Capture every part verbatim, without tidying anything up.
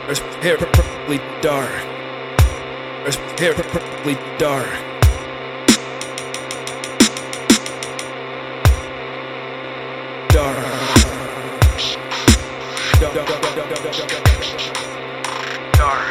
It's here perfectly dark. It's here perfectly dark. Dark. Dark.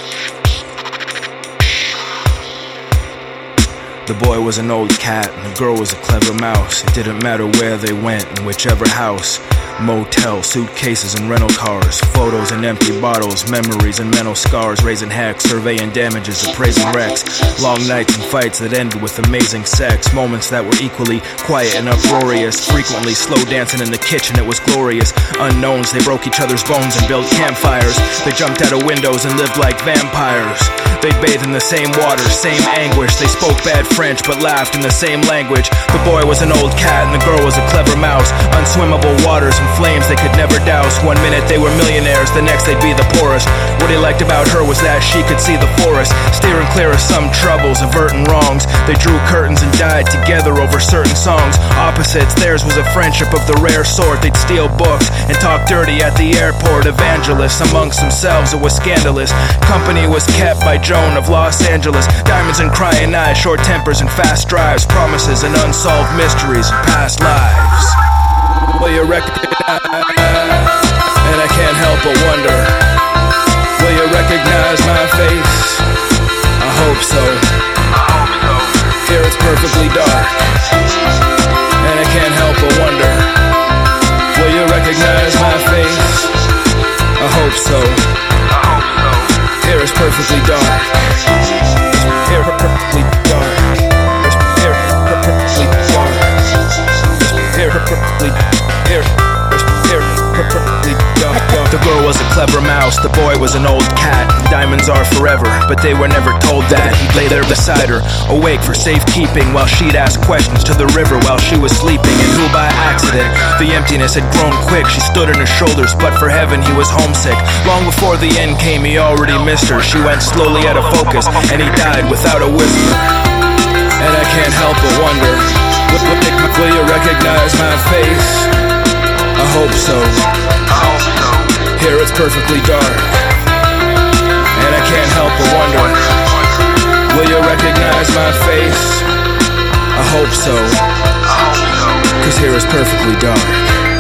The boy was an old cat, and the girl was a clever mouse. It didn't matter where they went, in whichever house. Motel, suitcases and rental cars, photos and empty bottles, memories and mental scars, raising hacks, surveying damages, appraising wrecks. Long nights and fights that ended with amazing sex. Moments that were equally quiet and uproarious. Frequently slow dancing in the kitchen, it was glorious. Unknowns, they broke each other's bones and built campfires. They jumped out of windows and lived like vampires. They bathed in the same water, same anguish. They spoke bad French but laughed in the same language. The boy was an old cat and the girl was a clever mouse. Unswimmable waters and flames they could never douse. One minute they were millionaires, the next they'd be the poorest. What he liked about her was that she could see the forest, steering clear of some troubles, averting wrongs. They drew curtains and died together over certain songs. Opposites, theirs was a friendship of the rare sort. They'd steal books and talk dirty at the airport. Evangelists amongst themselves, it was scandalous. Company was kept by Joan of Los Angeles. Diamonds and crying eyes, short tempers and fast drives. Promises and unsolved mysteries of past lives. Will you recognize? And I can't help but wonder, will you recognize my face? I hope so. Here it's perfectly dark, and I can't help but wonder, will you recognize my face? I hope so. Here it's perfectly dark. Here perfectly dark. Here perfectly dark. Here perfectly dark. Here, here, perfectly dark. The girl was a clever mouse, the boy was an old cat. Diamonds are forever, but they were never told that. He'd lay there beside her, awake for safekeeping, while she'd ask questions to the river while she was sleeping. And who by accident, the emptiness had grown quick. She stood on his shoulders, but for heaven he was homesick. Long before the end came, he already missed her. She went slowly out of focus, and he died without a whisper. And I can't help but wonder, will you recognize my face? I hope so. Here it's perfectly dark, and I can't help but wonder, will you recognize my face? I hope so, 'cause here it's perfectly dark.